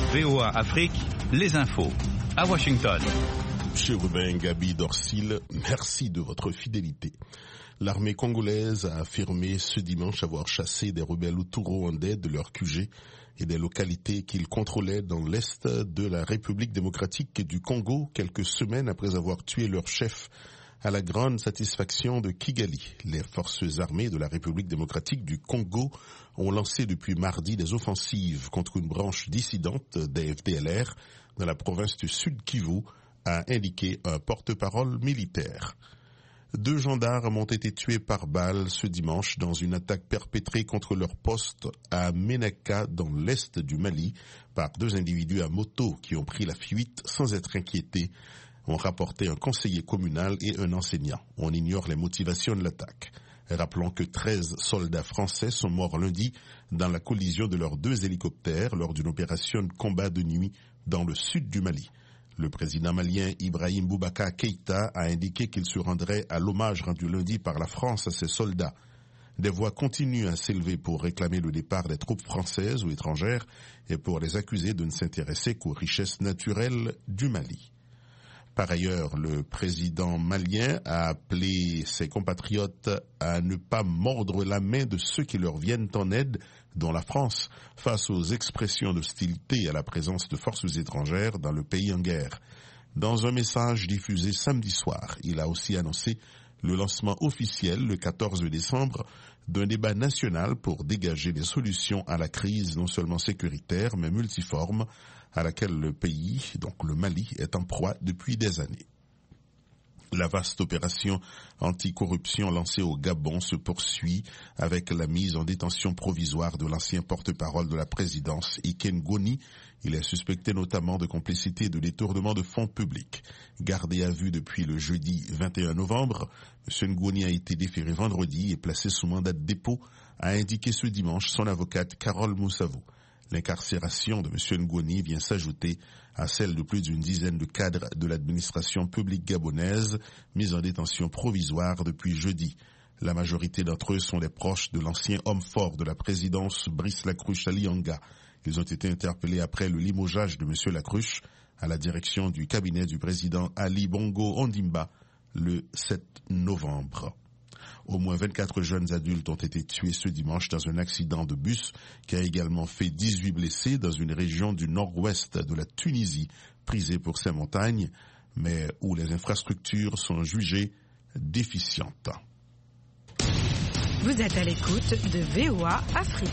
VOA Afrique, les infos. À Washington. Chérubin Gabi Dorsil, merci de votre fidélité. L'armée congolaise a affirmé ce dimanche avoir chassé des rebelles hutus-rwandais de leur QG et des localités qu'ils contrôlaient dans l'est de la République démocratique du Congo, quelques semaines après avoir tué leur chef à la grande satisfaction de Kigali. Les forces armées de la République démocratique du Congo ont lancé depuis mardi des offensives contre une branche dissidente des FDLR dans la province du Sud Kivu, a indiqué un porte-parole militaire. 2 gendarmes ont été tués par balle ce dimanche dans une attaque perpétrée contre leur poste à Menaka dans l'est du Mali par 2 individus à moto qui ont pris la fuite sans être inquiétés, ont rapporté un conseiller communal et un enseignant. On ignore les motivations de l'attaque. Rappelons que 13 soldats français sont morts lundi dans la collision de leurs 2 hélicoptères lors d'une opération de combat de nuit dans le sud du Mali. Le président malien Ibrahim Boubacar Keïta a indiqué qu'il se rendrait à l'hommage rendu lundi par la France à ses soldats. Des voix continuent à s'élever pour réclamer le départ des troupes françaises ou étrangères et pour les accuser de ne s'intéresser qu'aux richesses naturelles du Mali. Par ailleurs, le président malien a appelé ses compatriotes à ne pas mordre la main de ceux qui leur viennent en aide, dont la France, face aux expressions d'hostilité à la présence de forces étrangères dans le pays en guerre. Dans un message diffusé samedi soir, il a aussi annoncé le lancement officiel le 14 décembre d'un débat national pour dégager des solutions à la crise non seulement sécuritaire mais multiforme à laquelle le pays, donc le Mali, est en proie depuis des années. La vaste opération anticorruption lancée au Gabon se poursuit avec la mise en détention provisoire de l'ancien porte-parole de la présidence, Iken Goni. Il est suspecté notamment de complicité et de détournement de fonds publics. Gardé à vue depuis le jeudi 21 novembre, M. Ngoni a été déféré vendredi et placé sous mandat de dépôt, a indiqué ce dimanche son avocate Carole Moussavou. L'incarcération de M. Ngoni vient s'ajouter à celle de plus d'une dizaine de cadres de l'administration publique gabonaise mis en détention provisoire depuis jeudi. La majorité d'entre eux sont des proches de l'ancien homme fort de la présidence Brice Lacruche Alianga. Ils ont été interpellés après le limogeage de M. Lacruche à la direction du cabinet du président Ali Bongo Ondimba le 7 novembre. Au moins 24 jeunes adultes ont été tués ce dimanche dans un accident de bus qui a également fait 18 blessés dans une région du nord-ouest de la Tunisie, prisée pour ses montagnes, mais où les infrastructures sont jugées déficientes. Vous êtes à l'écoute de VOA Afrique.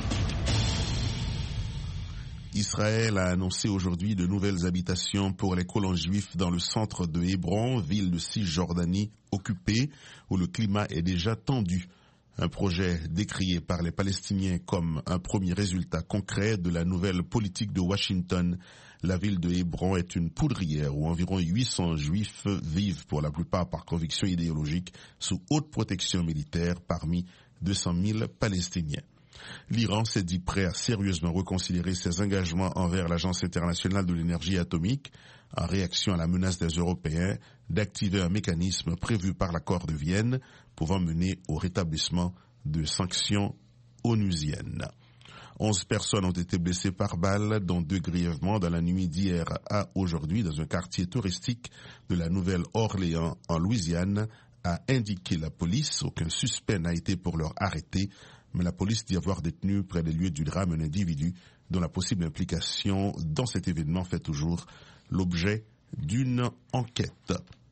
Israël a annoncé aujourd'hui de nouvelles habitations pour les colons juifs dans le centre de Hébron, ville de Cisjordanie occupée, où le climat est déjà tendu. Un projet décrié par les Palestiniens comme un premier résultat concret de la nouvelle politique de Washington. La ville de Hébron est une poudrière où environ 800 juifs vivent, pour la plupart par conviction idéologique, sous haute protection militaire parmi 200 000 Palestiniens. L'Iran s'est dit prêt à sérieusement reconsidérer ses engagements envers l'Agence internationale de l'énergie atomique en réaction à la menace des Européens d'activer un mécanisme prévu par l'accord de Vienne pouvant mener au rétablissement de sanctions onusiennes. 11 personnes ont été blessées par balle, dont 2 grièvement dans la nuit d'hier à aujourd'hui dans un quartier touristique de la Nouvelle-Orléans en Louisiane, a indiqué la police. Aucun suspect n'a été pour leur arrêter, mais la police dit avoir détenu près des lieux du drame un individu dont la possible implication dans cet événement fait toujours l'objet d'une enquête.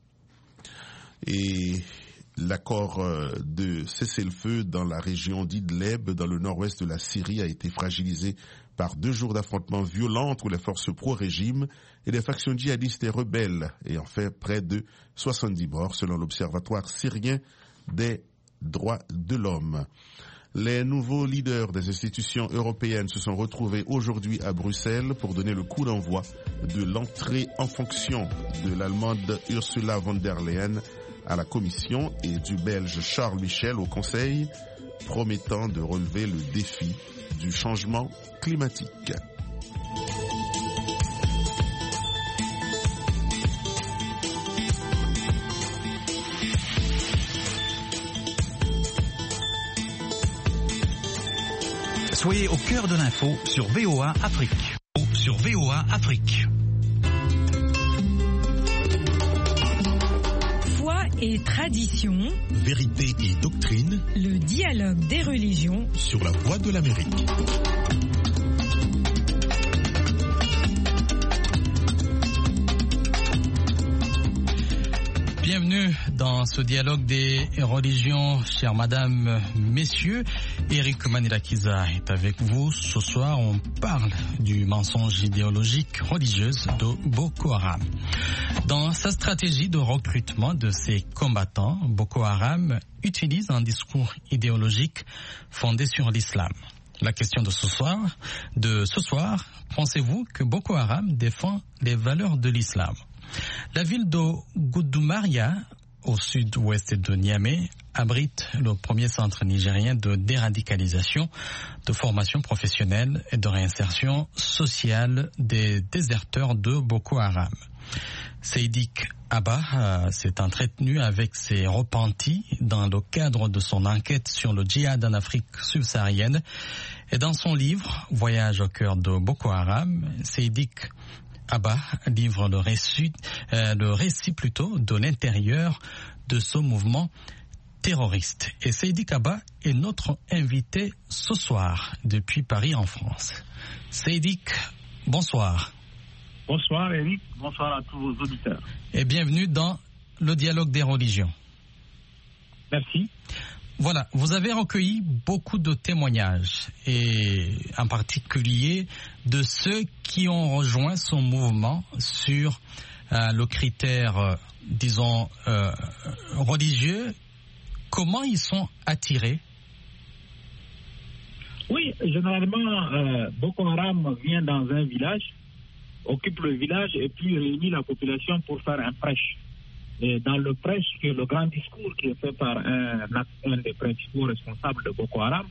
Et l'accord de cessez-le-feu dans la région d'Idleb, dans le nord-ouest de la Syrie, a été fragilisé par 2 jours d'affrontements violents entre les forces pro-régime et les factions djihadistes et rebelles, ayant fait près de 70 morts selon l'Observatoire syrien des droits de l'homme. Les nouveaux leaders des institutions européennes se sont retrouvés aujourd'hui à Bruxelles pour donner le coup d'envoi de l'entrée en fonction de l'Allemande Ursula von der Leyen à la Commission et du Belge Charles Michel au Conseil, promettant de relever le défi du changement climatique. Soyez au cœur de l'info sur VOA Afrique. Sur VOA VOA Afrique. Foi et tradition, vérité et doctrine, le dialogue des religions sur la Voix de l'Amérique. Bienvenue dans ce dialogue des religions, chères madame, messieurs. Eric Manilakiza est avec vous. Ce soir, on parle du mensonge idéologique religieuse de Boko Haram. Dans sa stratégie de recrutement de ses combattants, Boko Haram utilise un discours idéologique fondé sur l'islam. La question de ce soir, pensez-vous que Boko Haram défend les valeurs de l'islam ? La ville de Gudumariya, au sud-ouest de Niamey, abrite le premier centre nigérien de déradicalisation, de formation professionnelle et de réinsertion sociale des déserteurs de Boko Haram. Seydik Abba s'est entretenu avec ses repentis dans le cadre de son enquête sur le djihad en Afrique subsaharienne. Et dans son livre « Voyage au cœur de Boko Haram », Seydik Abba livre le récit de l'intérieur de ce mouvement terroriste. Et Seydik Abba est notre invité ce soir depuis Paris en France. Seydik, bonsoir. Bonsoir Eric, bonsoir à tous vos auditeurs. Et bienvenue dans le dialogue des religions. Merci. Voilà, vous avez recueilli beaucoup de témoignages, et en particulier de ceux qui ont rejoint son mouvement sur le critère, religieux. Comment ils sont attirés ? Oui, généralement, Boko Haram vient dans un village, occupe le village et puis réunit la population pour faire un prêche. Et dans le prêche, qui est le grand discours qui est fait par un des principaux responsables de Boko Haram,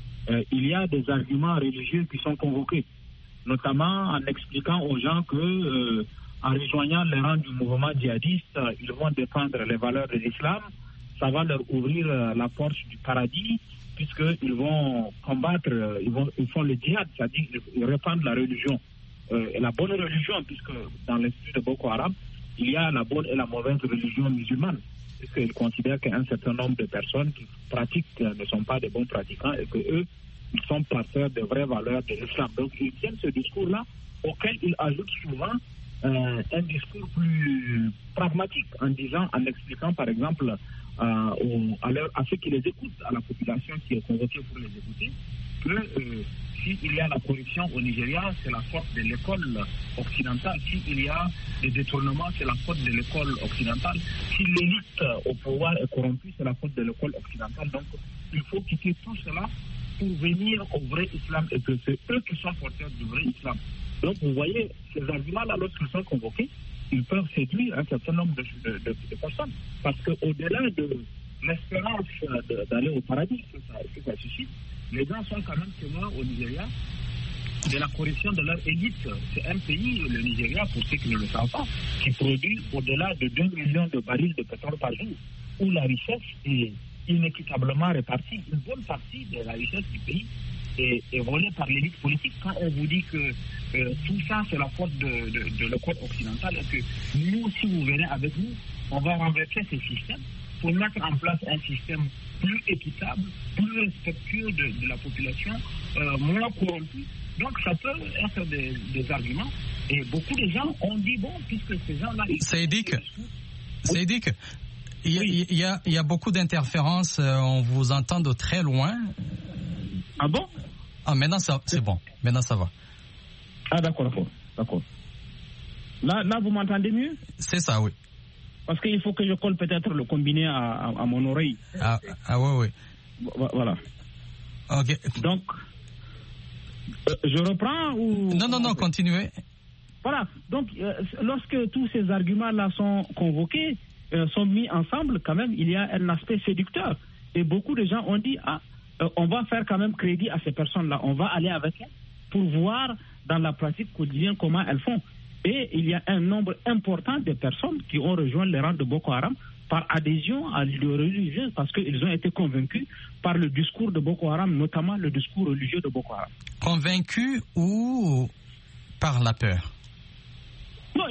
il y a des arguments religieux qui sont convoqués, notamment en expliquant aux gens que, en rejoignant les rangs du mouvement djihadiste, ils vont défendre les valeurs de l'islam, ça va leur ouvrir la porte du paradis, puisqu'ils vont combattre, ils font le djihad, c'est-à-dire ils répandent la religion, et la bonne religion, puisque dans l'esprit de Boko Haram, il y a la bonne et la mauvaise religion musulmane, puisqu'ils considèrent qu'un certain nombre de personnes qui pratiquent ne sont pas des bons pratiquants et qu'eux, ils sont porteurs de vraies valeurs de l'islam. Donc ils tiennent ce discours-là, auquel ils ajoutent souvent un discours plus pragmatique, en expliquant par exemple à ceux qui les écoutent, à la population qui est convoquée pour les écouter, que s'il y a la corruption au Nigeria, c'est la faute de l'école occidentale. S'il y a des détournements, c'est la faute de l'école occidentale. Si l'élite au pouvoir est corrompue, c'est la faute de l'école occidentale. Donc, il faut quitter tout cela pour venir au vrai islam, et que c'est eux qui sont porteurs du vrai islam. Donc, vous voyez, ces arguments-là, lorsqu'ils sont convoqués, ils peuvent séduire un certain nombre de personnes. Parce qu'au-delà de l'espérance d'aller au paradis que ça suscite, les gens sont quand même témoins au Nigeria de la corruption de leur élite. C'est un pays, le Nigeria, pour ceux qui ne le savent pas, qui produit au-delà de 2 millions de barils de pétrole par jour, où la richesse est inéquitablement répartie. Une bonne partie de la richesse du pays est volée par l'élite politique. Quand on vous dit que tout ça, c'est la faute de l'école occidentale, et que nous, si vous venez avec nous, on va renverser ces systèmes pour mettre en place un système plus équitable, plus respectueux de la population, moins corrompu. Donc ça peut être des arguments. Et beaucoup de gens ont dit, bon, puisque ces gens-là... Seydik, il y a beaucoup d'interférences, on vous entend de très loin. Ah bon? Ah, maintenant c'est bon, maintenant ça va. Ah d'accord. Là, vous m'entendez mieux? C'est ça, oui. Parce qu'il faut que je colle peut-être le combiné à mon oreille. Ah oui. Voilà. Ok. Donc, je reprends ou... Non, continuez. Voilà. Donc, lorsque tous ces arguments-là sont convoqués, sont mis ensemble, quand même, il y a un aspect séducteur. Et beaucoup de gens ont dit, on va faire quand même crédit à ces personnes-là. On va aller avec elles pour voir dans la pratique quotidienne comment elles font. Et il y a un nombre important de personnes qui ont rejoint les rangs de Boko Haram par adhésion à l'idéologie religieuse, parce qu'ils ont été convaincus par le discours de Boko Haram, notamment le discours religieux de Boko Haram. Convaincus ou par la peur?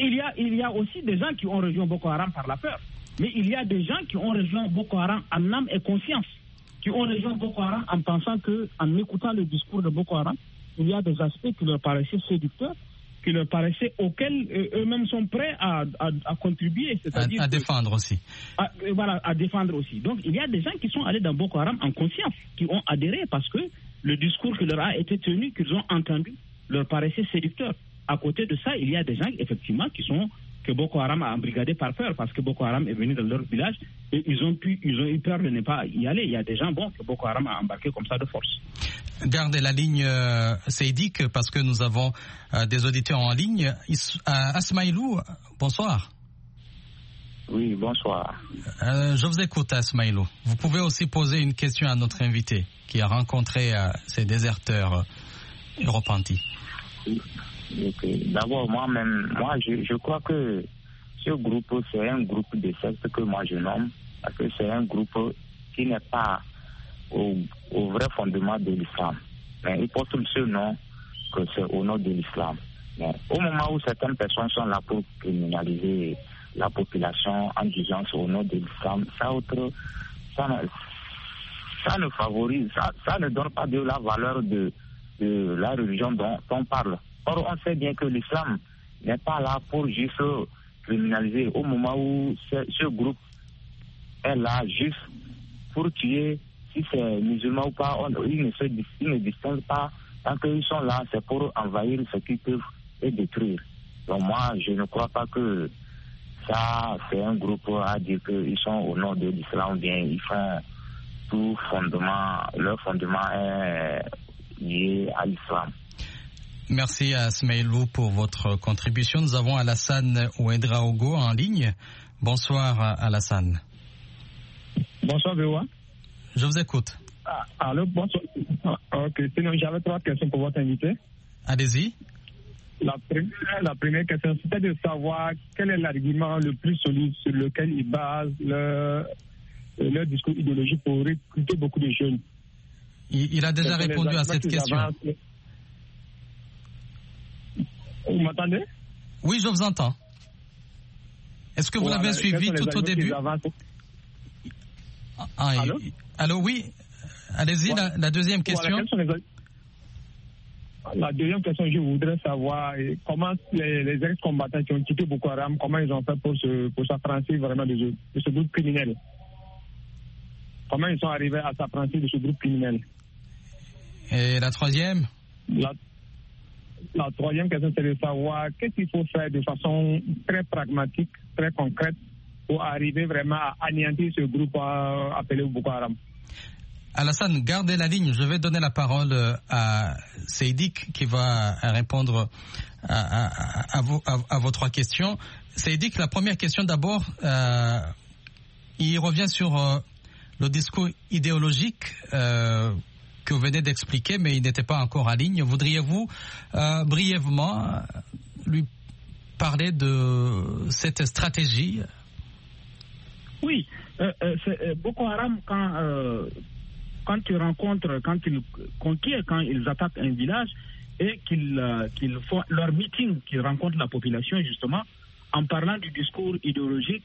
il y a aussi des gens qui ont rejoint Boko Haram par la peur. Mais il y a des gens qui ont rejoint Boko Haram en âme et conscience, qui ont rejoint Boko Haram en pensant qu'en écoutant le discours de Boko Haram, il y a des aspects qui leur paraissaient séducteurs, auxquels eux-mêmes sont prêts à contribuer, c'est-à-dire à défendre aussi. À défendre aussi. Donc il y a des gens qui sont allés dans Boko Haram en conscience, qui ont adhéré parce que le discours qui leur a été tenu, qu'ils ont entendu, leur paraissait séducteur. À côté de ça, il y a des gens effectivement que Boko Haram a embrigadé par peur, parce que Boko Haram est venu dans leur village et ils ont eu peur de ne pas y aller. Il y a des gens que Boko Haram a embarqué comme ça de force. Gardez la ligne Seydik, parce que nous avons des auditeurs en ligne. Asmaïlou, bonsoir. Oui, bonsoir. Je vous écoute, Asmaïlou. Vous pouvez aussi poser une question à notre invité qui a rencontré ces déserteurs repentis. Okay. D'abord, je crois que ce groupe, c'est un groupe de sectes que moi je nomme, parce que c'est un groupe qui n'est pas au vrai fondement de l'islam. Mais il porte ce nom que c'est au nom de l'islam. Mais au moment où certaines personnes sont là pour criminaliser la population en disant c'est au nom de l'islam, ça ne favorise, ça ne donne pas de la valeur de la religion dont on parle. Or, on sait bien que l'islam n'est pas là pour juste criminaliser. Au moment où ce groupe est là juste pour tuer, si c'est musulman ou pas, ils ne distinguent pas. Tant qu'ils sont là, c'est pour envahir ce qu'ils peuvent et détruire. Donc moi, je ne crois pas que ça, c'est un groupe à dire qu'ils sont au nom de l'islam, ou bien ils font tout fondement, leur fondement est lié à l'islam. Merci à Smaïlou pour votre contribution. Nous avons Alassane Ouedraogo en ligne. Bonsoir Alassane. Bonsoir Béoua. Je vous écoute. Allô, bonsoir. Ok, sinon j'avais 3 questions pour votre invité. Allez-y. La première question, c'était de savoir quel est l'argument le plus solide sur lequel ils basent leur discours idéologique pour recruter beaucoup de jeunes. Il a déjà répondu à cette question. Vous m'entendez? Oui, je vous entends. Est-ce que vous l'avez suivi tout au début? Allô, oui. Allez-y, la deuxième question. La deuxième question, je voudrais savoir comment les ex-combattants qui ont quitté Boko Haram, comment ils ont fait pour s'affranchir vraiment de ce groupe criminel. Comment ils sont arrivés à s'affranchir de ce groupe criminel. Et la troisième? La troisième question, c'est de savoir qu'est-ce qu'il faut faire de façon très pragmatique, très concrète, pour arriver vraiment à anéantir ce groupe appelé Boko Haram. Alassane, gardez la ligne. Je vais donner la parole à Seydik qui va répondre à vos 3 questions. Seydik, la première question d'abord, il revient sur le discours idéologique que vous venez d'expliquer, mais il n'était pas encore en ligne. Voudriez-vous brièvement lui parler de cette stratégie? Oui, Boko Haram, quand ils rencontrent, quand ils conquièrent, quand ils attaquent un village et qu'ils font leur meeting, qu'ils rencontrent la population, justement, en parlant du discours idéologique,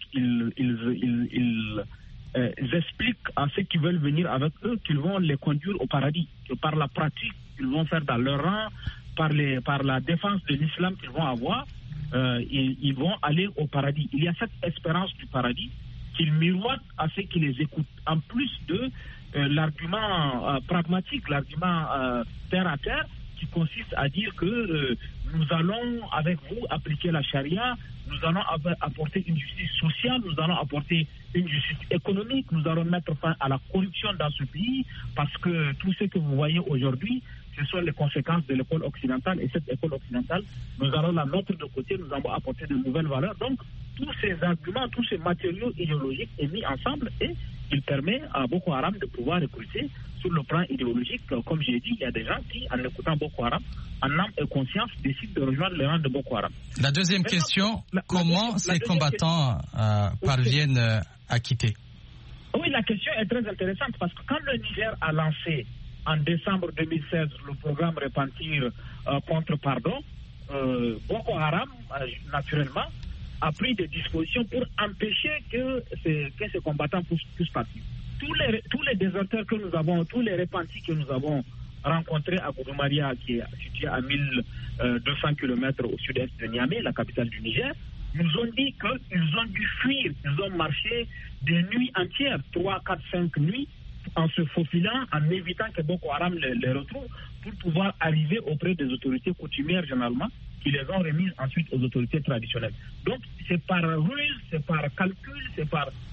ils expliquent à ceux qui veulent venir avec eux qu'ils vont les conduire au paradis, que par la pratique qu'ils vont faire dans leur rang, par la défense de l'islam qu'ils vont avoir, ils vont aller au paradis. Il y a cette espérance du paradis qu'ils miroitent à ceux qui les écoutent, en plus de l'argument pragmatique, l'argument terre à terre, qui consiste à dire que nous allons avec vous appliquer la charia, nous allons apporter une justice sociale, nous allons apporter une justice économique, nous allons mettre fin à la corruption dans ce pays, parce que tout ce que vous voyez aujourd'hui, ce sont les conséquences de l'école occidentale, et cette école occidentale, nous allons la mettre de côté, nous allons apporter de nouvelles valeurs. Donc, tous ces arguments, tous ces matériaux idéologiques sont mis ensemble et il permet à Boko Haram de pouvoir recruter sur le plan idéologique. Comme j'ai dit, il y a des gens qui, en écoutant Boko Haram, en âme et conscience, décident de rejoindre les rangs de Boko Haram. La deuxième question, comment ces combattants parviennent à quitter? Oui, la question est très intéressante parce que quand le Niger a lancé en décembre 2016 le programme Repentir contre Pardon, Boko Haram, naturellement, a pris des dispositions pour empêcher que ces combattants puissent partir. Tous les déserteurs que nous avons, tous les repentis que nous avons rencontrés à Gouroumaria, qui est situé à 1200 km au sud-est de Niamey, la capitale du Niger, nous ont dit qu'ils ont dû fuir, ils ont marché des nuits entières, 3, 4, 5 nuits, en se faufilant, en évitant que Boko Haram les retrouve, pour pouvoir arriver auprès des autorités coutumières généralement, qui les ont remises ensuite aux autorités traditionnelles. Donc c'est par ruse, c'est par calcul, c'est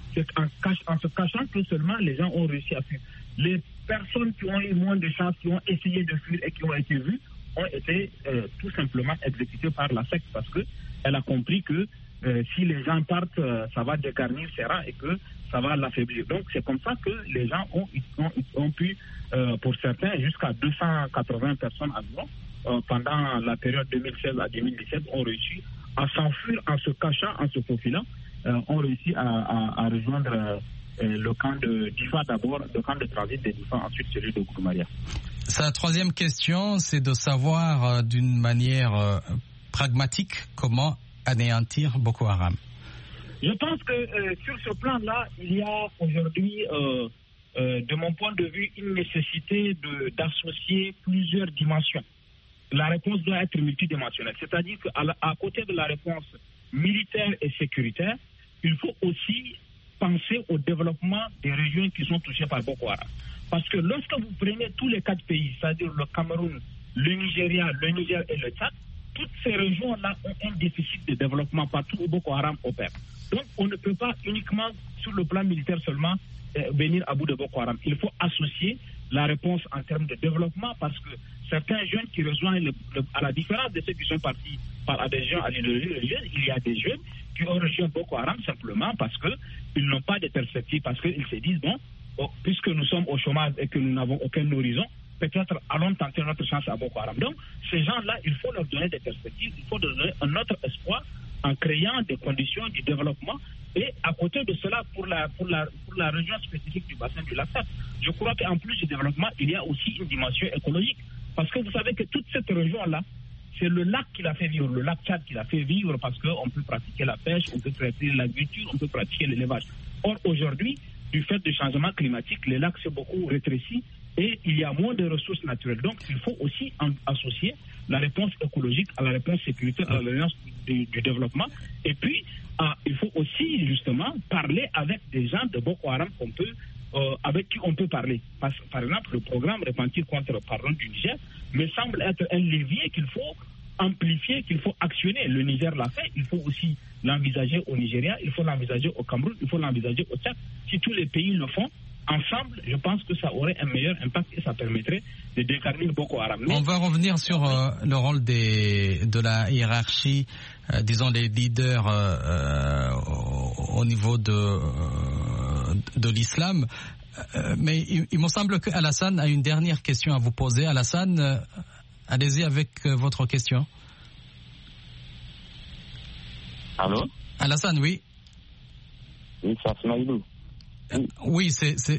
en se cachant que seulement les gens ont réussi à fuir. Les personnes qui ont eu moins de chance, qui ont essayé de fuir et qui ont été vues, ont été tout simplement exécutées par la secte parce qu'elle a compris que si les gens partent, ça va dégarnir ses rangs et que ça va l'affaiblir. Donc c'est comme ça que les gens ont pu, pour certains, jusqu'à 280 personnes environ, pendant la période 2016 à 2017, ont réussi à s'enfuir en se cachant, en se faufilant, ont réussi à rejoindre le camp de Difa d'abord, le camp de transit de Difa, ensuite celui de Gouroumaria. Sa troisième question, c'est de savoir d'une manière pragmatique comment anéantir Boko Haram. Je pense que sur ce plan-là, il y a aujourd'hui, de mon point de vue, une nécessité d'associer plusieurs dimensions. La réponse doit être multidimensionnelle, c'est-à-dire qu'à côté de la réponse militaire et sécuritaire, il faut aussi penser au développement des régions qui sont touchées par Boko Haram. Parce que lorsque vous prenez tous les 4 pays, c'est-à-dire le Cameroun, le Nigeria, le Niger et le Tchad, toutes ces régions-là ont un déficit de développement partout où Boko Haram opère. Donc on ne peut pas uniquement sur le plan militaire seulement venir à bout de Boko Haram. Il faut associer la réponse en termes de développement parce que certains jeunes qui rejoignent, à la différence de ceux qui sont partis par adhésion à l'idéologie religieuse, il y a des jeunes qui ont rejoint Boko Haram simplement parce qu'ils n'ont pas de perspective, parce qu'ils se disent, puisque nous sommes au chômage et que nous n'avons aucun horizon, peut-être allons tenter notre chance à Boko Haram. Donc, ces gens-là, il faut leur donner des perspectives, il faut leur donner un autre espoir en créant des conditions du développement. Et à côté de cela, pour la région spécifique du bassin du lac Tchad, je crois qu'en plus du développement, il y a aussi une dimension écologique. Parce que vous savez que toute cette région-là, c'est le lac qui l'a fait vivre, le lac Tchad qui l'a fait vivre parce qu'on peut pratiquer la pêche, on peut pratiquer l'agriculture, on peut pratiquer l'élevage. Or, aujourd'hui, du fait du changement climatique, les lacs s'est beaucoup rétréci et il y a moins de ressources naturelles. Donc, il faut aussi associer la réponse écologique à la réponse sécuritaire, à la réponse du développement. Et puis, il faut aussi, justement, parler avec des gens de Boko Haram avec qui on peut parler. Par exemple, le programme Repentir contre pardon du Niger me semble être un levier qu'il faut amplifier, qu'il faut actionner. Le Niger l'a fait, il faut aussi l'envisager au Nigeria, il faut l'envisager au Cameroun, il faut l'envisager au Tchad. Si tous les pays le font ensemble, je pense que ça aurait un meilleur impact et ça permettrait de décarner Boko Haram. On va revenir sur le rôle de la hiérarchie, disons les leaders au niveau de l'islam. Mais il me semble que Alassane a une dernière question à vous poser. Alassane, allez-y avec votre question. Allô? Alassane, oui. Oui, c'est Asmaïlou. Oui, c'est...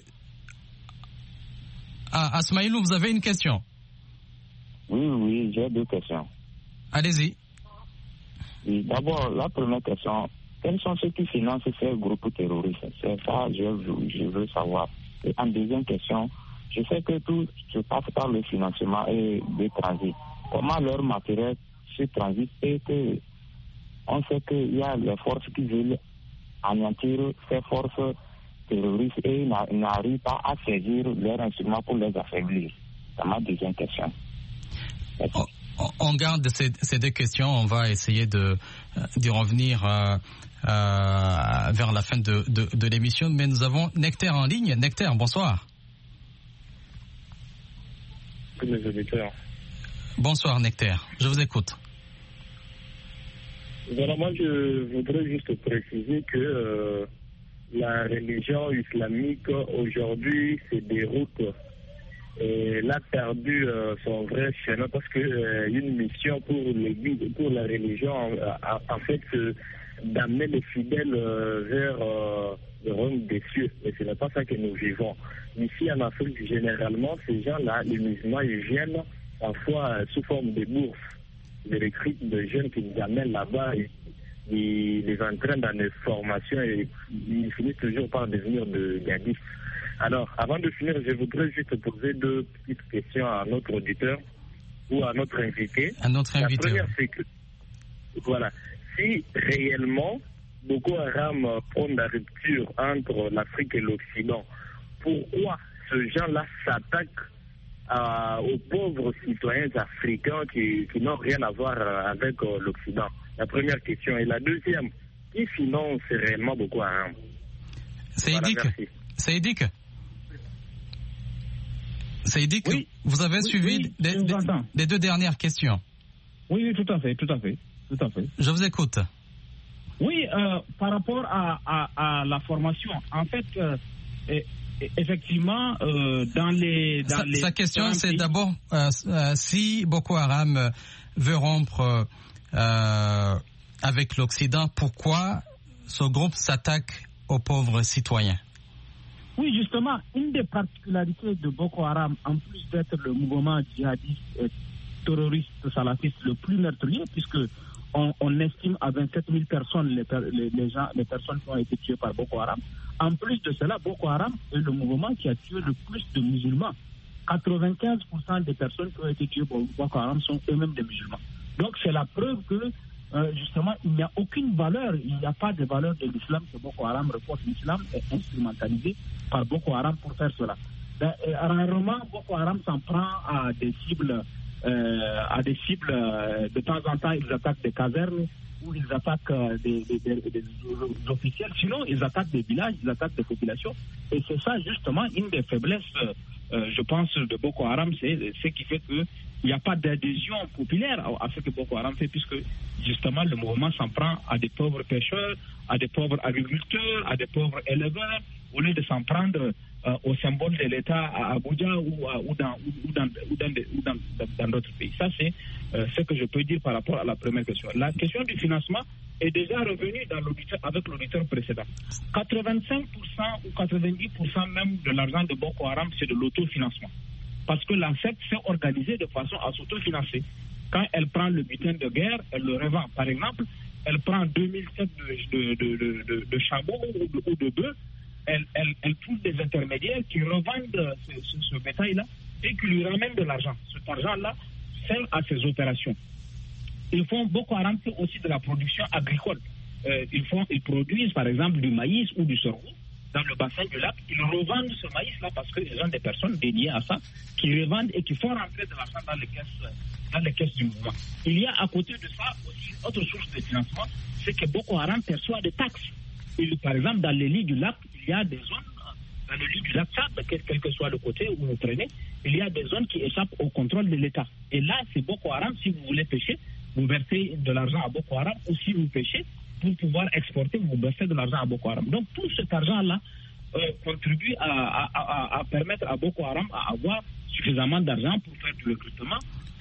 Ah, Asmaïlou, vous avez une question? Oui, j'ai 2 questions. Allez-y. Oui, d'abord, la première question, quels sont ceux qui financent ces groupes terroristes? C'est ça je veux savoir. Et en deuxième question, je sais que tout se passe par le financement et le transit. Comment leur matériel se transite et que on sait qu'il y a les forces qui veulent anéantir ces forces terroristes et n'arrivent pas à saisir leurs instruments pour les affaiblir. C'est ma deuxième question. On garde ces 2 questions. On va essayer d'y revenir vers la fin de l'émission. Mais nous avons Nectaire en ligne. Nectaire, bonsoir. Les auditeurs. Bonsoir Nectaire, je vous écoute. Voilà, moi je voudrais juste préciser que la religion islamique aujourd'hui se déroute. Et elle a perdu son vrai chemin parce que une mission pour l'Église, pour la religion, en fait, d'amener les fidèles vers le royaume des cieux. Et ce n'est pas ça que nous vivons. Ici en Afrique, généralement, ces gens-là, les musulmans, ils viennent parfois sous forme de bourse. recrutent des jeunes qui les amènent là-bas et les entraînent dans des formations et ils finissent toujours par devenir de gadistes. Alors, avant de finir, je voudrais juste poser 2 petites questions à notre auditeur ou à notre invité. La première, c'est que, voilà, si réellement Boko Haram prône la rupture entre l'Afrique et l'Occident, pourquoi ce gens-là s'attaque aux pauvres citoyens africains qui n'ont rien à voir avec l'Occident? La première question. Et la deuxième, qui finance réellement Boko Haram? Saïdik, oui. Vous avez suivi les 2 dernières questions. Oui, tout à fait. Je vous écoute. Oui, par rapport à la formation, en fait, effectivement, Sa question, c'est d'abord si Boko Haram veut rompre avec l'Occident, pourquoi ce groupe s'attaque aux pauvres citoyens? Oui, justement, une des particularités de Boko Haram, en plus d'être le mouvement djihadiste et terroriste salafiste le plus meurtrier, puisque on estime à 27 000 personnes les personnes qui ont été tuées par Boko Haram. En plus de cela, Boko Haram est le mouvement qui a tué le plus de musulmans. 95% des personnes qui ont été tuées par Boko Haram sont eux-mêmes des musulmans. Donc c'est la preuve que justement il n'y a aucune valeur, il n'y a pas de valeur de l'islam que Boko Haram reporte. L'islam est instrumentalisé par Boko Haram pour faire cela. Rarement Boko Haram s'en prend à des cibles. De temps en temps, ils attaquent des casernes ou ils attaquent des officiels. Sinon, ils attaquent des villages, ils attaquent des populations. Et c'est ça, justement, une des faiblesses, je pense, de Boko Haram. C'est ce qui fait qu'il n'y a pas d'adhésion populaire à ce que Boko Haram fait, puisque, justement, le mouvement s'en prend à des pauvres pêcheurs, à des pauvres agriculteurs, à des pauvres éleveurs, au lieu de s'en prendre au symbole de l'État à Abuja ou dans d'autres pays. Ça, c'est ce que je peux dire par rapport à la première question. La question du financement est déjà revenue avec l'auditeur précédent. 85% ou 90% même de l'argent de Boko Haram, c'est de l'autofinancement. Parce que la secte s'est organisée de façon à s'autofinancer. Quand elle prend le butin de guerre, elle le revend. Par exemple, elle prend 2000 têtes de chameaux ou de bœufs. Elle trouve des intermédiaires qui revendent ce bétail-là et qui lui ramènent de l'argent. Cet argent-là sert à ses opérations. Boko Haram fait aussi de la production agricole. Ils produisent par exemple du maïs ou du sorgho dans le bassin du lac. Ils revendent ce maïs-là parce qu'ils ont des personnes dédiées à ça qui revendent et qui font rentrer de l'argent dans les caisses du mouvement. Il y a à côté de ça aussi une autre source de financement, c'est que Boko Haram perçoit des taxes. Par exemple, dans les lits du lac, il y a des zones, dans le lit du lac Tchad, quel que soit le côté où vous traînez, il y a des zones qui échappent au contrôle de l'État. Et là, c'est Boko Haram, si vous voulez pêcher, vous versez de l'argent à Boko Haram, ou si vous pêchez, pour pouvoir exporter, vous versez de l'argent à Boko Haram. Donc, tout cet argent-là contribue à permettre à Boko Haram à avoir suffisamment d'argent pour faire du recrutement,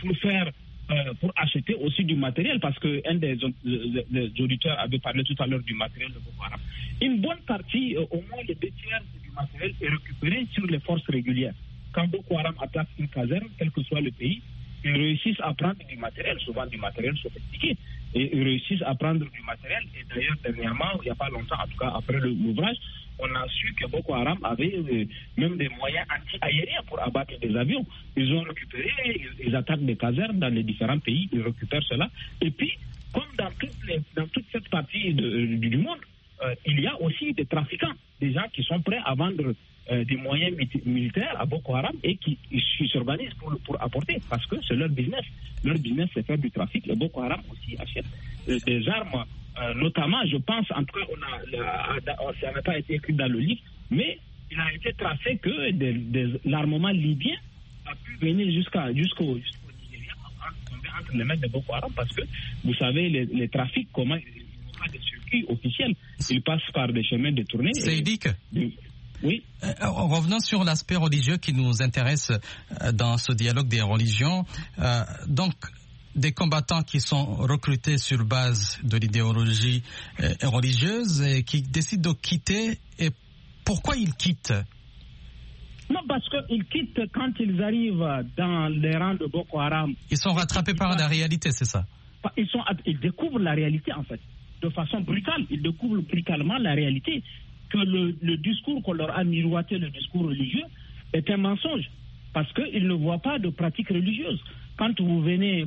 pour acheter aussi du matériel, parce qu'un des auditeurs avait parlé tout à l'heure du matériel de Boko Haram. Une bonne partie, au moins les 2 tiers du matériel est récupéré sur les forces régulières. Quand Boko Haram attaque une caserne, quel que soit le pays, ils réussissent à prendre du matériel, souvent du matériel sophistiqué, et ils réussissent à prendre du matériel. Et d'ailleurs, dernièrement, il n'y a pas longtemps, en tout cas après l'ouvrage, on a su que Boko Haram avait même des moyens anti-aériens pour abattre des avions. Ils ont récupéré, ils attaquent des casernes dans les différents pays, ils récupèrent cela. Et puis, comme dans toute cette partie du monde, il y a aussi des trafiquants, des gens qui sont prêts à vendre des moyens militaires à Boko Haram et qui s'organisent pour apporter, parce que c'est leur business. Leur business, c'est faire du trafic. Le Boko Haram aussi achète des armes. Notamment, je pense, en tout cas, ça n'a pas été écrit dans le livre, mais il a été tracé que l'armement libyen a pu venir jusqu'au Nigeria, entre les mains de Boko Haram, parce que, vous savez, les trafics, comment ils n'ont pas de circuit officiel, ils passent par des chemins détournés. Saïdik, oui. Revenons sur l'aspect religieux qui nous intéresse dans ce dialogue des religions. Donc, des combattants qui sont recrutés sur base de l'idéologie religieuse et qui décident de quitter. Et pourquoi ils quittent? Non, parce qu'ils quittent quand ils arrivent dans les rangs de Boko Haram. Ils sont rattrapés par la réalité, c'est ça? Ils découvrent la réalité, en fait, de façon brutale. Ils découvrent brutalement la réalité, que le discours qu'on leur a miroité, le discours religieux, est un mensonge. Parce qu'ils ne voient pas de pratique religieuse. Quand vous venez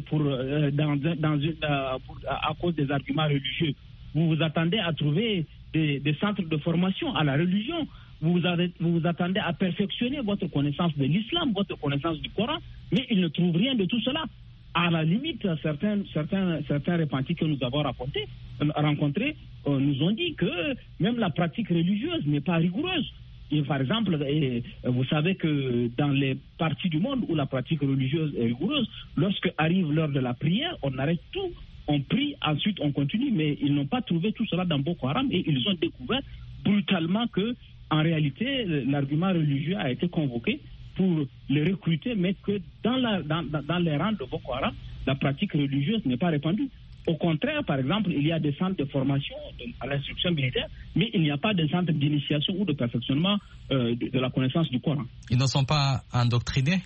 à cause des arguments religieux, vous vous attendez à trouver des centres de formation à la religion. Vous vous attendez à perfectionner votre connaissance de l'islam, votre connaissance du Coran, mais ils ne trouvent rien de tout cela. À la limite, certains repentis que nous avons rencontrés nous ont dit que même la pratique religieuse n'est pas rigoureuse. Et par exemple, vous savez que dans les parties du monde où la pratique religieuse est rigoureuse, lorsque arrive l'heure de la prière, on arrête tout, on prie, ensuite on continue, mais ils n'ont pas trouvé tout cela dans Boko Haram et ils ont découvert brutalement que, en réalité, l'argument religieux a été convoqué pour les recruter, mais que dans les rangs de Boko Haram, la pratique religieuse n'est pas répandue. Au contraire, par exemple, il y a des centres de formation à l'instruction militaire, mais il n'y a pas de centres d'initiation ou de perfectionnement de la connaissance du Coran. Ils ne sont pas endoctrinés?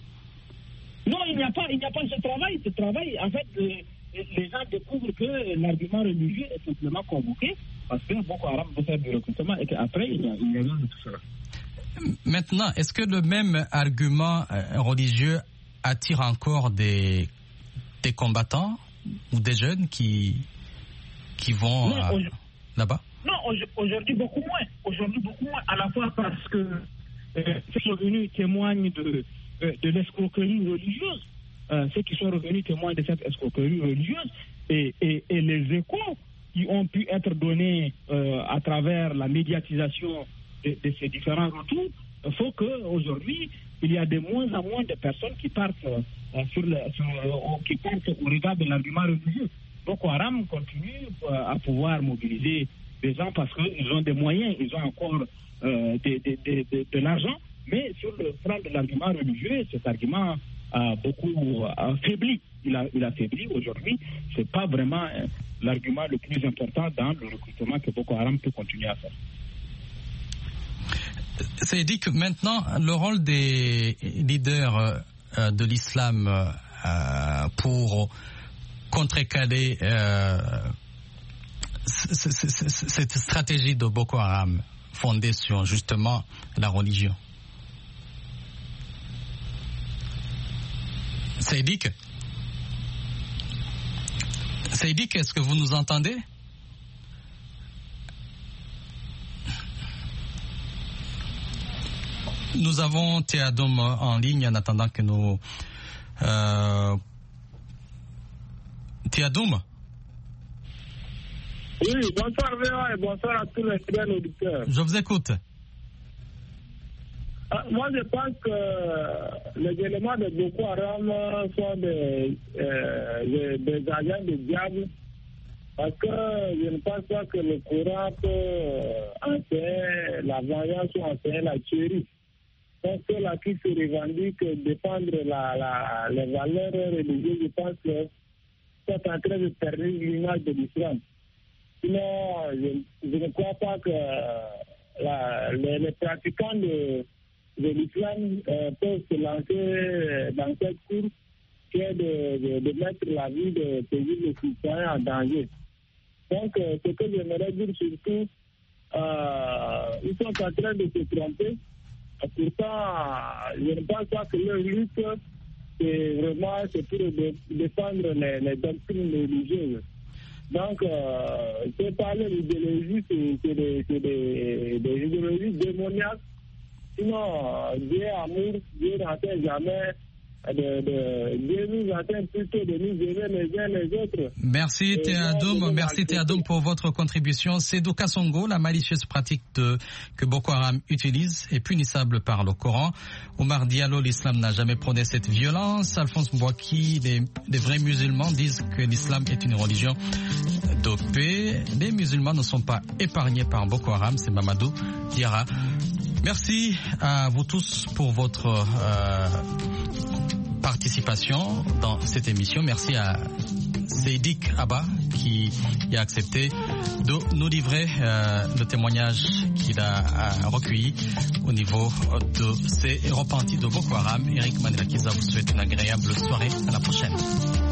Non, il n'y a pas ce travail. Ce travail, en fait, les gens découvrent que l'argument religieux est simplement convoqué parce que Boko Haram veut faire du recrutement et qu'après, il n'y a rien de tout cela. Maintenant, est-ce que le même argument religieux attire encore des combattants ou des jeunes qui vont là-bas? Non, aujourd'hui beaucoup moins. Aujourd'hui beaucoup moins, à la fois parce que ceux qui sont revenus témoignent de l'escroquerie religieuse. Ceux qui sont revenus témoignent de cette escroquerie religieuse et les échos qui ont pu être donnés à travers la médiatisation de ces différents retours faut qu'aujourd'hui, il y a de moins en moins de personnes qui partent qui partent au regard de l'argument religieux. Boko Haram continue à pouvoir mobiliser des gens parce qu'ils ont des moyens, ils ont encore de l'argent, mais sur le plan de l'argument religieux, cet argument a beaucoup affaibli. Il a faibli aujourd'hui. C'est pas vraiment l'argument le plus important dans le recrutement que Boko Haram peut continuer à faire. C'est dit que maintenant, le rôle des leaders de l'islam pour contrecarrer cette stratégie de Boko Haram fondée sur justement la religion. Saïdik, est-ce que vous nous entendez? Nous avons Théadoum en ligne en attendant que nous... Théadoum? Oui, bonsoir Véa et bonsoir à tous les fidèles auditeurs. Je vous écoute. Moi, je pense que les éléments de Boko Haram sont des agents de diable parce que je ne pense pas que le Coran peut enseigner la vengeance ou enseigner la tuerie. Donc, ceux-là qui se revendiquent défendre les valeurs religieuses, je pense que c'est en train de perdre l'image de l'islam. Sinon, je ne crois pas que les pratiquants de l'islam peuvent se lancer dans cette course qui est de mettre la vie de paisibles citoyens en danger. Donc, ce que j'aimerais dire surtout, ils sont en train de se tromper. Pourtant, je ne pense pas que leur lutte, c'est vraiment pour défendre les doctrines religieuses. Donc, c'est parler d'idéologie, c'est des idéologies démoniaques. Sinon, Dieu est amour, Dieu n'entend jamais Dieu nous attend plutôt de nous aimer les uns les autres. Merci Théadoum pour votre contribution. Sédou Kassongo, la malicieuse pratique que Boko Haram utilise est punissable par le Coran. Omar Diallo, l'islam n'a jamais prôné cette violence. Alphonse Mbouaki, les vrais musulmans disent que l'islam est une religion de paix. Les musulmans ne sont pas épargnés par Boko Haram, c'est Mamadou Diarra. Merci à vous tous pour votre participation dans cette émission. Merci à Seydik Abba qui a accepté de nous livrer le témoignage qu'il a recueilli au niveau de ces repentis de Boko Haram. Eric Manilakiza vous souhaite une agréable soirée. À la prochaine.